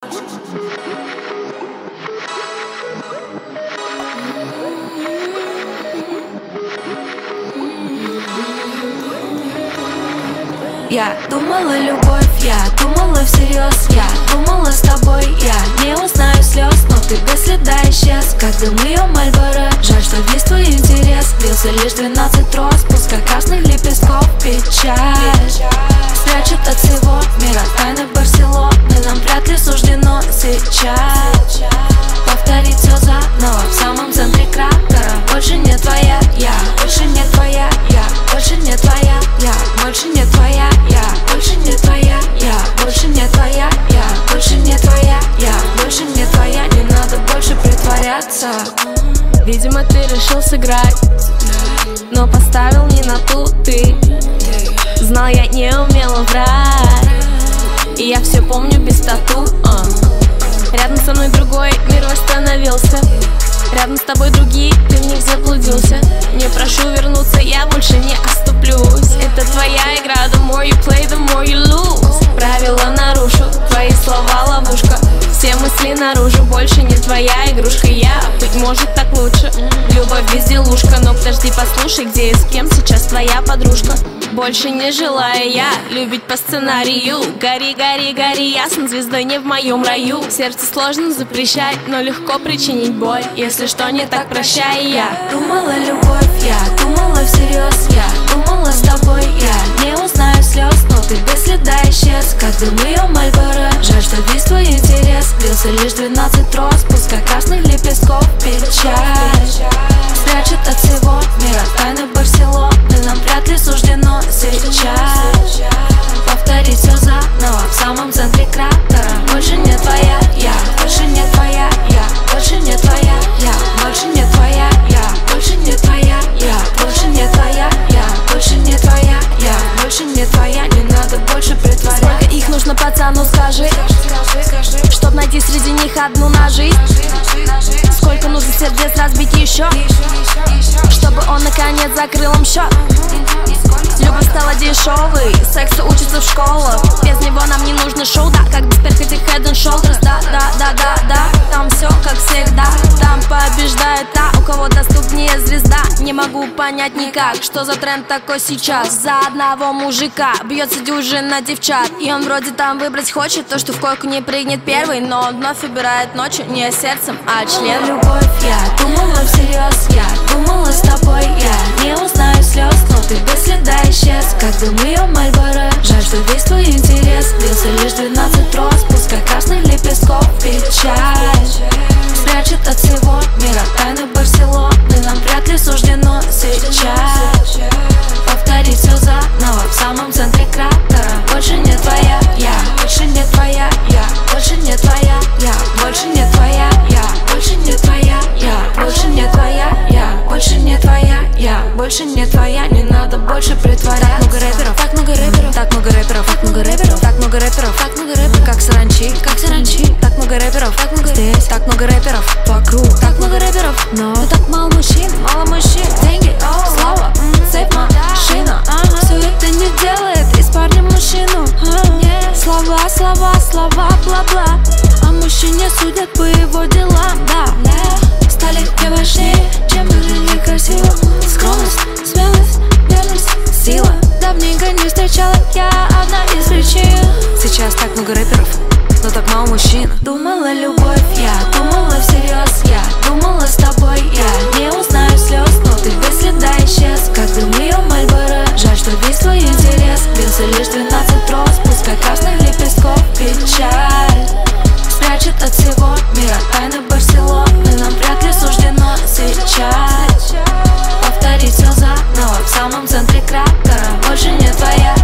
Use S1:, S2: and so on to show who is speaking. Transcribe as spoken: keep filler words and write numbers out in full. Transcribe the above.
S1: Я думала любовь, я думала всерьез, я думала с тобой, я не узнаю слез, но ты без следа исчез, как дым ее Мальборо. Жаль, что весь твой интерес длился лишь двенадцать роз, пускай красных лепестков печаль спрячет от всего мира тайны Барселоны. Нам вряд ли суждено сейчас повторить все заново в самом центре кратера. Больше не твоя, я больше не твоя, я больше не твоя, я больше не твоя, я больше не твоя, я больше не твоя, я больше не твоя, я больше не твоя. Не надо больше притворяться.
S2: Видимо, ты решил сыграть, но поставил не на ту ты. Знал, я не умела врать, и я все помню без тату. uh. Рядом со мной другой мир восстановился, рядом с тобой другие, ты в них заблудился. Не прошу вернуться, я больше не оступлюсь. Это твоя игра, the more you play, the more you lose. Правила нарушу, твои слова ловушка. Все мысли наружу, больше не твоя игрушка. Я, быть может, так лучше. Любовь безделушка, но подожди, послушай, где и с кем сейчас твоя подружка. Больше не желаю я любить по сценарию. Гори, гори, гори, ясно, звездой не в моем раю. Сердце сложно запрещать, но легко причинить боль. Если что не так, прощай. Я
S1: думала любовь, я думала всерьез, я думала с тобой, я не узнаю слез, но ты без следа исчез, как дым ее Мальборо. Жаль, что весь твой интерес длился лишь двенадцать роз, пускай красных лепестков печаль спрячет от всего мира тайны Барселоны. Нам вряд ли суждено сейчас повторить все заново в самом центре кратера. Больше не твоя, я больше не твоя, я больше не твоя, я больше не твоя, я больше не твоя, я больше не твоя, я больше не твоя, я больше не твоя. Не надо больше притворяться.
S2: Сколько их нужно, пацану, скажи, чтоб найти среди них одну на жизнь? Сколько нужно сердец разбить еще, чтобы он наконец закрыл им счет? Любовь стала дешевой, сексу учится в школах. Без него нам не нужно шоу, да, как без перхоти Head and Shoulders. Да, да, да, да, да, там все как всегда. Там побеждает та, у кого доступнее звезда. Не могу понять никак, что за тренд такой сейчас. За одного мужика бьется дюжина девчат, и он вроде там выбрать хочет то, что в койку не прыгнет первый, но он вновь выбирает ночью не сердцем, а член.
S1: Любовь, я думала всерьез, я думала с тобой, я не узнаю слез, но ты без следа исчез, как дым ее Мальборо. Жаль, что весь твой интерес длился лишь двенадцать роз, пускай красных лепестков печаль спрячет от всего мира тайны Барселоны. Нам вряд ли суждено сейчас повторить все заново в самом центре кратера. Больше не твоя, я больше не твоя, я больше не твоя, я больше не твоя, я больше не твоя, я больше не твоя, я больше не твоя, я больше не твоя. Не надо больше притворяться.
S2: Так много рэперов, так много рэперов, так много рэперов, так много рэперов, так много рэперов, так много рэперов, как саранчи, как саранчи. Так много рэперов, так много здесь, так много рэперов вокруг, так много рэперов, но так мало мужчин, мало мужчин. Деньги, слава, сейф, машина, все это не делает из парня мужчину. Слова, слова, слова, бла-бла, а мужчине судят по его делам, да. Стали не важнее, чем выглядели красиво. Скромность, смелость, верность, сила. Давненько не встречала я одна из причин. Сейчас так много рэперов, но так мало мужчин.
S1: Думала любовь, я думала всерьез, я думала с тобой, я не узнаю слез, но ты без следа исчез, как дым ее Мальборо. Жаль, что весь твой интерес длился лишь двенадцать роз, пускай красных лепестков печаль спрячет от всего мира тайны Барселоны. Нам вряд ли суждено сейчас повторить все заново в самом центре кратера. Больше не твоя,